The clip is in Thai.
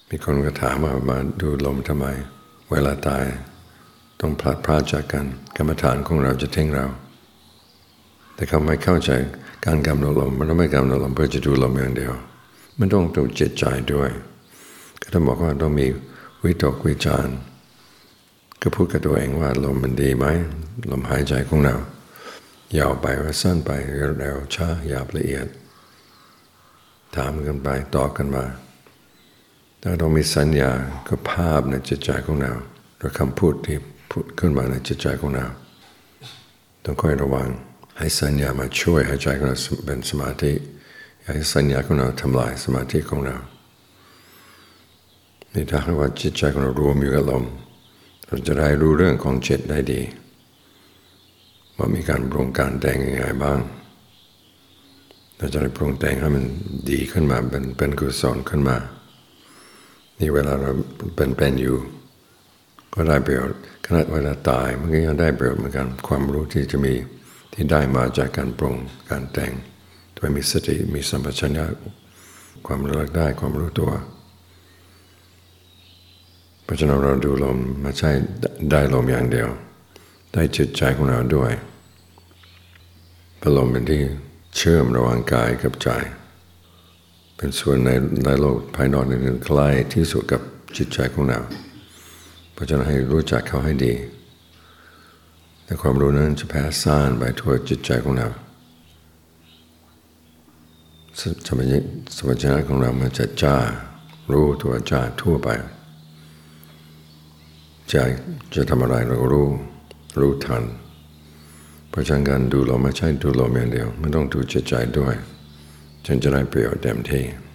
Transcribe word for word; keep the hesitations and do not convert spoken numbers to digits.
มีคนก็ถามว่ามาดูลมทำไมเวลาตายต้องพลัดพรากจากกันกรรมฐานของเราจะทิ้งเราแต่เขาไม่เข้าใจการกำหนดลมมันต้องไม่กำหนดลมเพื่อจะดูลมอย่างเดียวมันต้องดูจิตใจด้วยก็ต้องบอกว่าต้องมีวิตกวิจารณ์ก็พูดกับตัวเองว่าลมมันดีไหมลมหายใจของเรายาวไปว่าสั้นไปเร็วช้าหยาบละเอียดถามกันไปต่อกันมาถ้าเรามีสัญญาก็ภาพในจิตใจของเราหรือคำพูดที่พูดขึ้นมาในจิตใจของเราต้องคอยระวังให้สัญญามาช่วยให้ใจของเราเป็นสมาธิให้สัญญาของเราทำลายสมาธิของเรานี่ถ้าหากว่าจิตใจของเรารวมอยู่กับลมเราจะได้รู้เรื่องของจิตได้ดีว่ามีการปรุงการแต่งยังไงบ้างเราจะได้ปรุงแต่งให้มันดีขึ้นมาเป็นเป็นกุศลขึ้นมานี่เวลาเราเป็นเป็นอยู่ก็ได้ประโยชน์ขณะเวลาตายมันก็ยังได้ประโยชน์เหมือนกันความรู้ที่จะมีที่ได้มาจากการปรุงการแต่งโดยมีสติมีสัมปชัญญะความระลึกได้ความรู้ตัวเพราะฉะนั้นเราดูลมไม่ใช่ได้ลมอย่างเดียวได้จิตใจของเราด้วยเพราะลมเป็นที่เชื่อมระหว่างกายกับใจเป็นส่วนในในโลกภายนอกนี่ใกล้ที่สุดกับจิตใจของเราเพราะฉะนั้นให้รู้จักเขาให้ดีแต่ความรู้นั้นจะแผ่ซ่านไปทั่วจิตใจของเราสมัยสมัยชนะของเรามันจะจ้ารู้ตัวจ้าทั่วไปใจจะทำอะไรเราก็รู้รู้ทันเพราะฉะนั้นการดูลมไม่ใช่ดูลมอย่างเดียวมันต้องดูจิตใจด้วยจึงจะได้ประโยชน์เต็มที่